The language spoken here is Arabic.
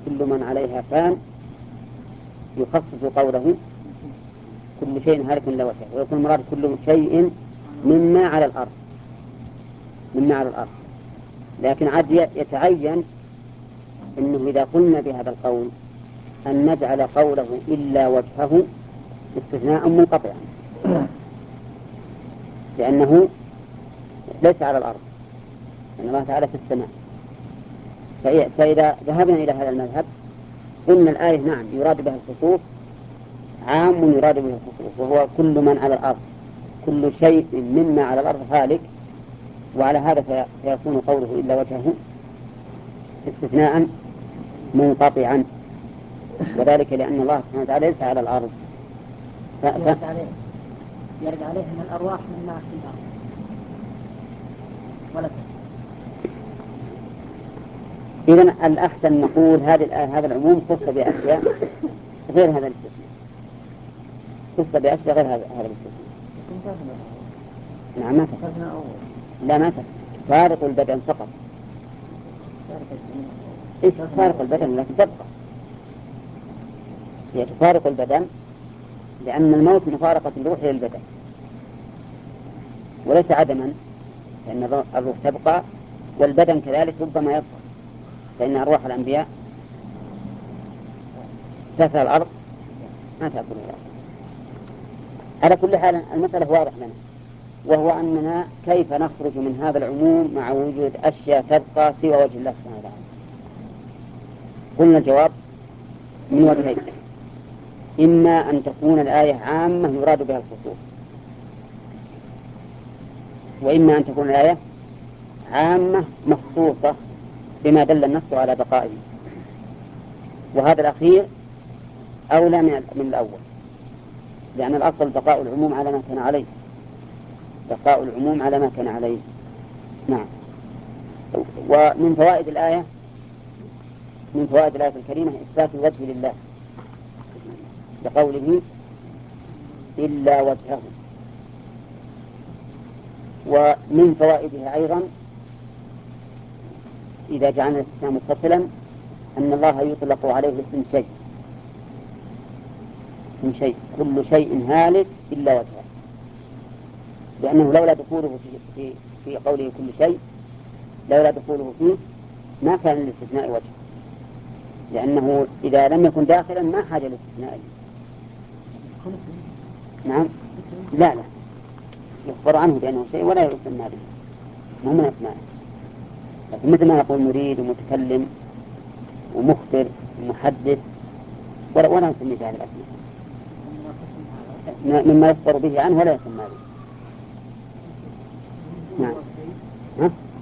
كل من عليها فان يخصص قوله كل شيء هالك إلا وجهه، ويكون المراد كل شيء مما على الأرض، مما على الأرض. لكن عاد يتعين إنه إذا قلنا بهذا القول أن نجعل قوله إلا وجهه استثناء منقطعا، لأنه ليس على الأرض، لأن الله تعالى في السماء. فإذا ذهبنا إلى هذا المذهب قلنا الآية نعم يراد بها الخصوص، عام يراد به الخصوص، وهو كل من على الأرض، كل شيء مما على الأرض هالك. وعلى هذا فيكون قوله إلا وجهه استثناء منقطعا، وذلك لأن الله سبحانه وتعالى ليس على الأرض. يرد عليه من الأرواح مما في الأرض ولا إذن الأحسن نقول هذا العموم خص بأشياء غير هذا الاستثناء، خص بأشياء غير هذا الاستثناء. نعم ما تفرق. لا ما تفرق، فارق البدن فقط. إيش فارق البدن لكن تبقى هي تفارق البدن، لأن الموت مفارقة الروح للبدن وليس عدما، لأن الروح تبقى والبدن كذلك ربما يبقى، فإن أرواح الأنبياء تأكل الأرض ما تأكل الأرض. على كل حال المسألة واضح لنا، وهو أننا كيف نخرج من هذا العموم مع وجود أشياء تبقى سوى وجه الله سبحانه وتعالى. قلنا الجواب من وجهين: إما أن تكون الآية عامة يراد بها الخصوص، وإما أن تكون الآية عامة مخصوصة بما دل النص على بقائه، وهذا الأخير أولى من الأول، لأن الأصل بقاء العموم على ما كان عليه، بقاء العموم على ما كان عليه. نعم. ومن فوائد الآية الكريمة إثبات الوجه لله بقوله إلا وجهه. ومن فوائدها أيضا إذا جعلنا الاستثناء متصلا أن الله يطلق عليه اسم شيء، كل شيء هالك إلا وجهه، لأنه لولا دخوله في قوله كل شيء، لولا دخوله فيه ما كان للاستثناء وجه، لأنه إذا لم يكن داخلا ما حاجة للاستثناء. نعم لا يخبر عنه بأنه شيء ولا يسمى به، مو من أسماء. لكن مثل ما نقول مريد ومتكلم ومخبر ومحدث ولا نسمي بهذه الأسماء، مما يخبر به عنه ولا يسمى به. نعم.